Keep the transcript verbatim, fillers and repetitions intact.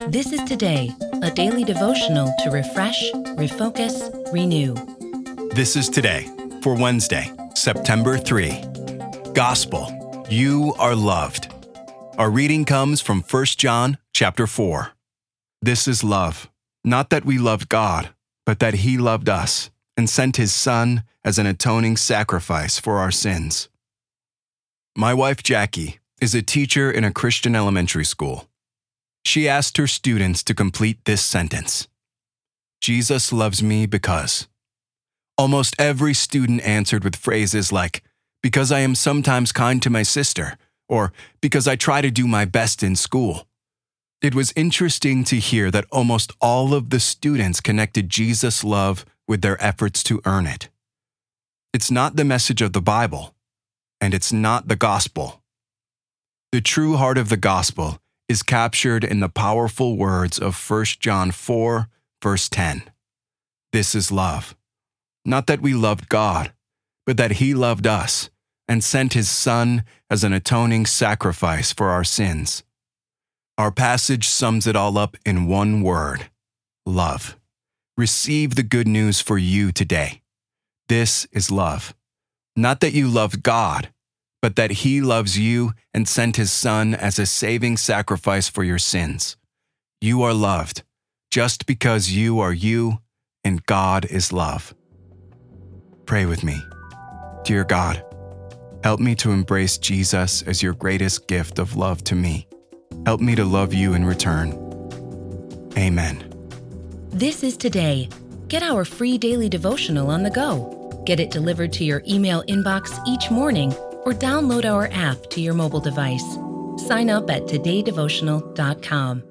This is Today, a daily devotional to refresh, refocus, renew. This is Today for Wednesday, September third. Gospel, you are loved. Our reading comes from First John chapter four. This is love, not that we loved God, but that He loved us and sent His Son as an atoning sacrifice for our sins. My wife Jackie is a teacher in a Christian elementary school. She asked her students to complete this sentence: Jesus loves me because. Almost every student answered with phrases like, because I am sometimes kind to my sister, or because I try to do my best in school. It was interesting to hear that almost all of the students connected Jesus' love with their efforts to earn it. It's not the message of the Bible, and it's not the gospel. The true heart of the gospel is captured in the powerful words of First John four, verse ten. This is love, not that we loved God, but that He loved us and sent His Son as an atoning sacrifice for our sins. Our passage sums it all up in one word: love. Receive the good news for you today. This is love. Not that you loved God, but that He loves you and sent His Son as a saving sacrifice for your sins. You are loved just because you are you and God is love. Pray with me. Dear God, help me to embrace Jesus as your greatest gift of love to me. Help me to love you in return. Amen. This is Today. Get our free daily devotional on the go. Get it delivered to your email inbox each morning, or download our app to your mobile device. Sign up at today devotional dot com.